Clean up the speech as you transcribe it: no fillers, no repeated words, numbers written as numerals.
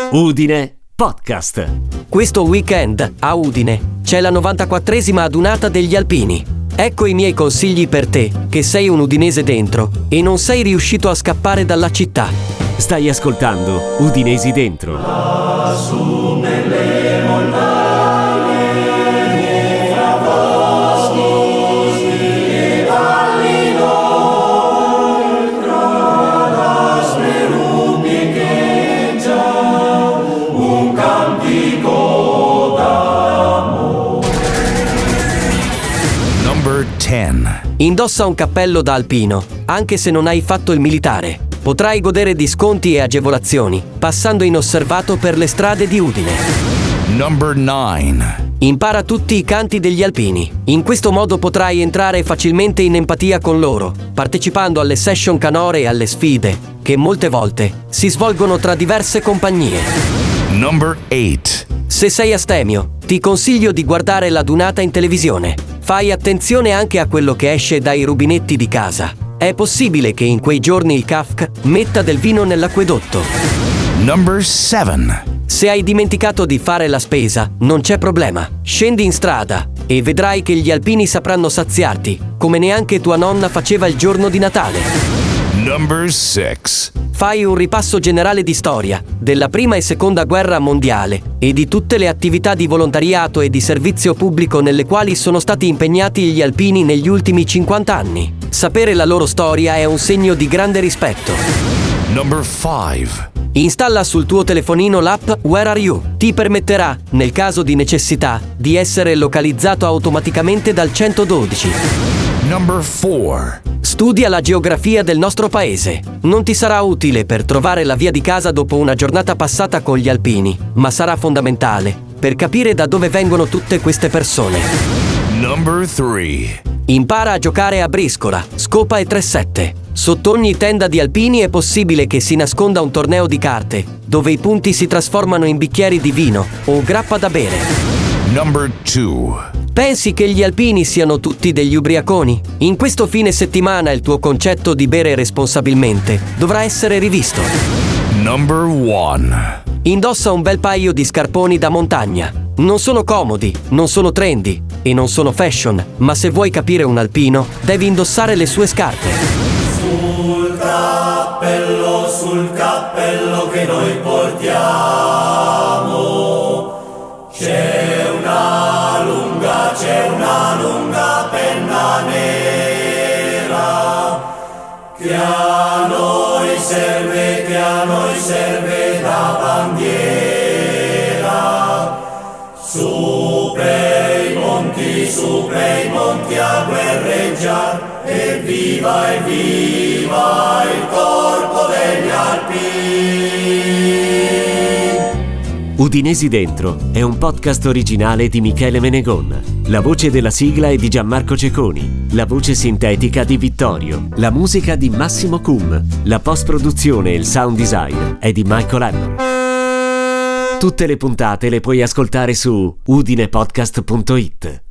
Udine Podcast. Questo weekend a Udine c'è la 94esima adunata degli Alpini. Ecco i miei consigli per te, che sei un udinese dentro e non sei riuscito a scappare dalla città. Stai ascoltando Udinesi Dentro. Lassù nelle montagne, fra boschi e valli noi, tra l'aspre rubicheggia un cantico d'amore. Number 10. Indossa un cappello da alpino, anche se non hai fatto il militare. Potrai godere di sconti e agevolazioni, passando inosservato per le strade di Udine. Number 9. Impara tutti i canti degli alpini. In questo modo potrai entrare facilmente in empatia con loro, partecipando alle session canore e alle sfide, che molte volte si svolgono tra diverse compagnie. Number 8. Se sei astemio, ti consiglio di guardare l'adunata in televisione. Fai attenzione anche a quello che esce dai rubinetti di casa. È possibile che in quei giorni il CAFC metta del vino nell'acquedotto. Number 7. Se hai dimenticato di fare la spesa, non c'è problema. Scendi in strada e vedrai che gli alpini sapranno saziarti, come neanche tua nonna faceva il giorno di Natale. Number 6. Fai un ripasso generale di storia, della prima e seconda guerra mondiale e di tutte le attività di volontariato e di servizio pubblico nelle quali sono stati impegnati gli alpini negli ultimi 50 anni. Sapere la loro storia è un segno di grande rispetto. Number 5. Installa sul tuo telefonino l'app Where Are You? Ti permetterà, nel caso di necessità, di essere localizzato automaticamente dal 112. Number 4. Studia la geografia del nostro paese. Non ti sarà utile per trovare la via di casa dopo una giornata passata con gli alpini, ma sarà fondamentale per capire da dove vengono tutte queste persone. Number 3. Impara a giocare a briscola, scopa e 3-7. Sotto ogni tenda di alpini è possibile che si nasconda un torneo di carte, dove i punti si trasformano in bicchieri di vino o grappa da bere. Number 2. Pensi che gli alpini siano tutti degli ubriaconi? In questo fine settimana il tuo concetto di bere responsabilmente dovrà essere rivisto. Number 1. Indossa un bel paio di scarponi da montagna. Non sono comodi, non sono trendy e non sono fashion, ma se vuoi capire un alpino, devi indossare le sue scarpe. Sul cappello che noi portiamo, c'è una lunga penna nera che a noi serve da bandiera. Su per i monti a guerreggiar, e viva il corpo degli Alpini. Udinesi Dentro è un podcast originale di Michele Menegon. La voce della sigla è di Gianmarco Ceconi, la voce sintetica di Vittorio, la musica di Massimo Cum, la post-produzione e il sound design è di Michael Hannon. Tutte le puntate le puoi ascoltare su udinepodcast.it.